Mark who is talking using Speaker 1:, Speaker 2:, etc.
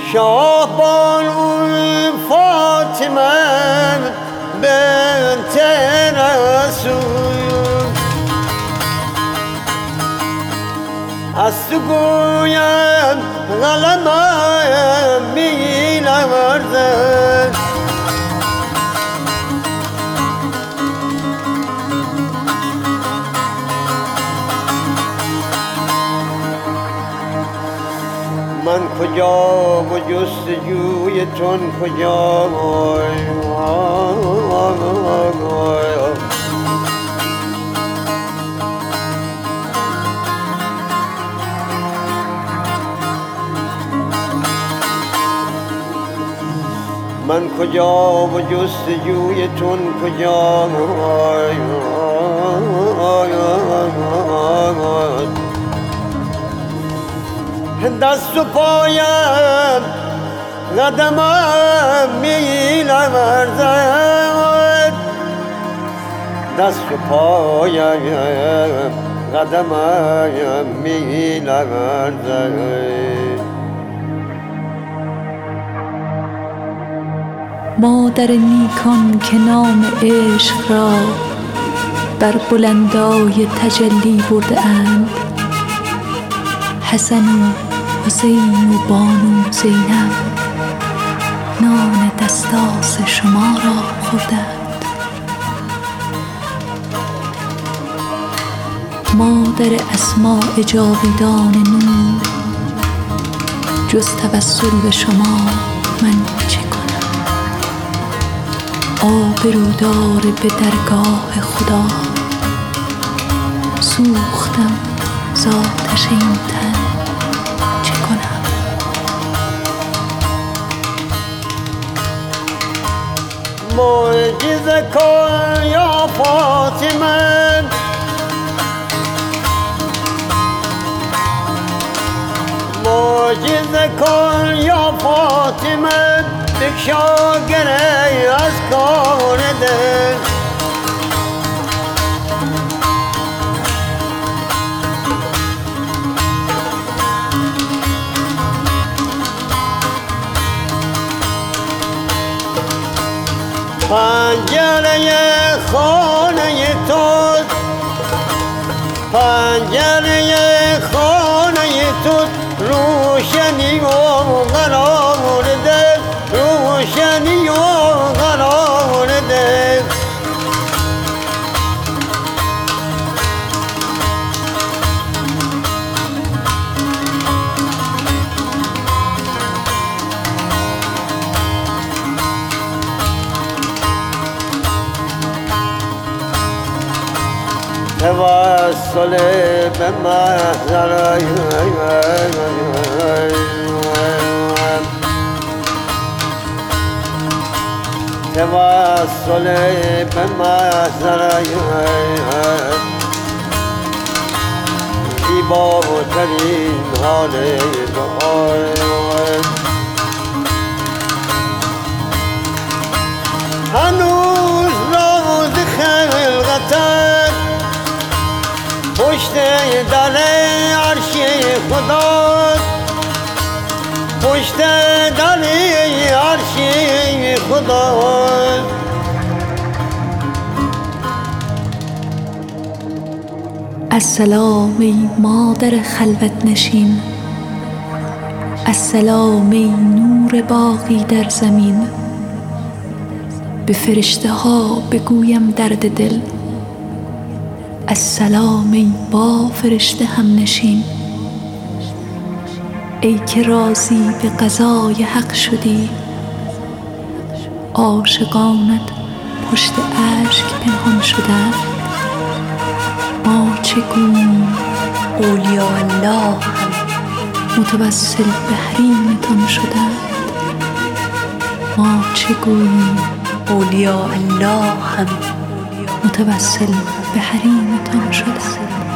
Speaker 1: شاه بانو فاطمه بنت رسول از تو گویم قلمم می نوردن من کجا و جستجوی تن کجا من کجا و جستجوی تن کجا دست و پایم قدمم می نوردد دست و پایم قدمم می نوردد
Speaker 2: مادر نیکان که نام عشق را بر بلندای تجلی برده اند، حسن و حسین و بانو زینب نان دستاس شما را خوردند. مادر اسماء جاویدان نور، جز توسل به شما من چه کنم؟ آبرودار به درگاه خدا، سوختم ذاتش این تن چه کنم؟
Speaker 1: معجزه کن یا فاطمه معجزه کن یا فاطمه بکشا گره از کار دل پنجره خانه تو پنجره خانه تو روشنی و قرار دل روشنی و قرار دل توسل به محضر توسل به محضر زیباترین حال دعای هنوز راز خلقتت پشت در عرش خدا پشت در عرش خدا
Speaker 2: السلام ای مادر خلوت نشین، السلام ای نور باقی در زمین. به فرشته ها بگویم درد دل، السلام ای با فرشته هم نشین. ای که راضی به قضای حق شدی، عاشقانت پشت اشک پنهان شدند. ما چه گوییم اولیاء الله هم متوسل به حریمتان شدند. ما چه گوییم اولیاء الله هم متوسل به حریمتان شدند.